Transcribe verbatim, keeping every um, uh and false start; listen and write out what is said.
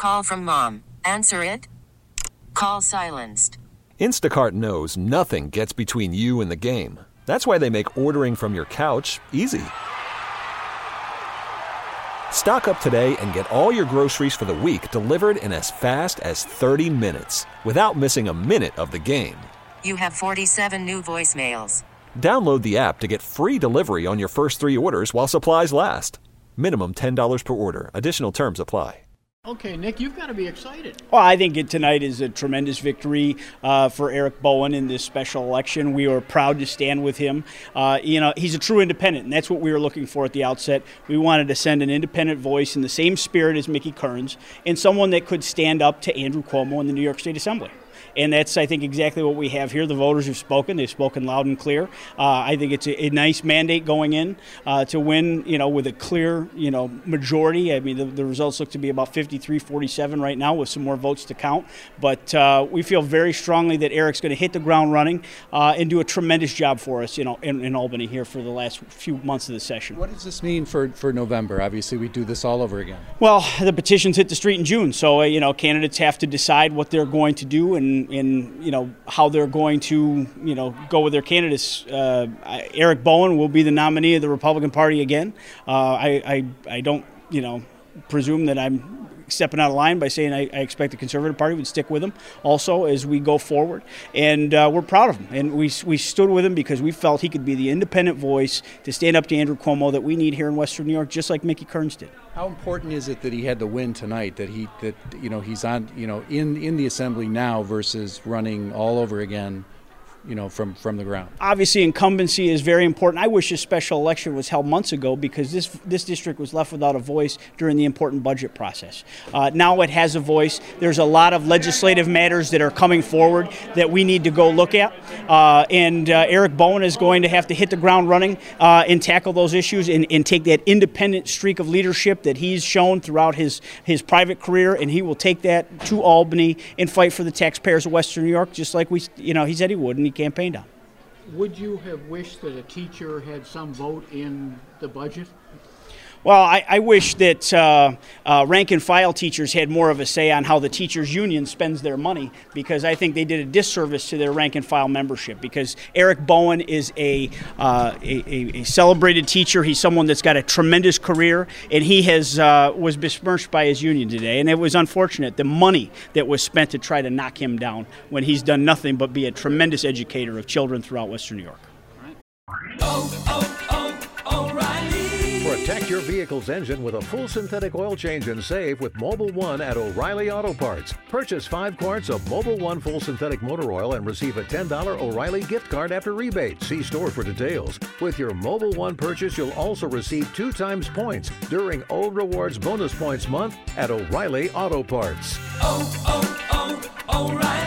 call from mom. Answer it. Call silenced. Instacart knows nothing gets between you and the game. That's why they make ordering from your couch easy. Stock up today and get all your groceries for the week delivered in as fast as thirty minutes without missing a minute of the game. You have forty-seven new voicemails. Download the app to get free delivery on your first three orders while supplies last. Minimum ten dollars per order. Additional terms apply. Okay, Nick, you've got to be excited. Well, I think it, tonight is a tremendous victory uh, for Eric Bowen in this special election. We are proud to stand with him. Uh, you know, he's a true independent, and that's what we were looking for at the outset. We wanted to send an independent voice in the same spirit as Mickey Kearns, and someone that could stand up to Andrew Cuomo in the New York State Assembly. And that's, I think, exactly what we have here. The voters have spoken. They've spoken loud and clear. Uh, I think it's a, a nice mandate going in uh, to win, you know, with a clear, you know, majority. I mean, the, the results look to be about fifty-three forty-seven right now with some more votes to count. But uh, we feel very strongly that Eric's going to hit the ground running uh, and do a tremendous job for us, you know, in, in Albany here for the last few months of the session. What does this mean for, for November? Obviously, we do this all over again. Well, the petitions hit the street in June. So, uh, you know, candidates have to decide what they're going to do and in you know how they're going to you know go with their candidates. Uh, Eric Bowen will be the nominee of the Republican Party again. Uh, I, I I don't you know presume that I'm stepping out of line by saying I, I expect the Conservative Party would stick with him also as we go forward, and uh, we're proud of him. And we we stood with him because we felt he could be the independent voice to stand up to Andrew Cuomo that we need here in Western New York, just like Mickey Kearns did. How important is it that he had to win tonight? That he that you know he's on you know in, in the assembly now versus running all over again, you know, from, from the ground? Obviously, incumbency is very important. I wish this special election was held months ago because this this district was left without a voice during the important budget process. Uh, now it has a voice. There's a lot of legislative matters that are coming forward that we need to go look at. Uh, and uh, Eric Bowen is going to have to hit the ground running uh, and tackle those issues and, and take that independent streak of leadership that he's shown throughout his, his private career, and he will take that to Albany and fight for the taxpayers of Western New York, just like we, you know, he said he would, and he campaigned on. Would you have wished that a teacher had some vote in the budget? Well, I, I wish that uh, uh, rank and file teachers had more of a say on how the teachers union spends their money, because I think they did a disservice to their rank and file membership. Because Eric Bowen is a, uh, a, a celebrated teacher. He's someone that's got a tremendous career, and he has uh, was besmirched by his union today. And it was unfortunate, the money that was spent to try to knock him down when he's done nothing but be a tremendous educator of children throughout Western New York. Oh, oh, oh, O'Reilly. Protect your vehicle's engine with a full synthetic oil change and save with Mobil one at O'Reilly Auto Parts. Purchase five quarts of Mobil one full synthetic motor oil and receive a ten dollars O'Reilly gift card after rebate. See store for details. With your Mobil one purchase, you'll also receive two times points during O Rewards Bonus Points Month at O'Reilly Auto Parts. Oh, oh, oh, O'Reilly.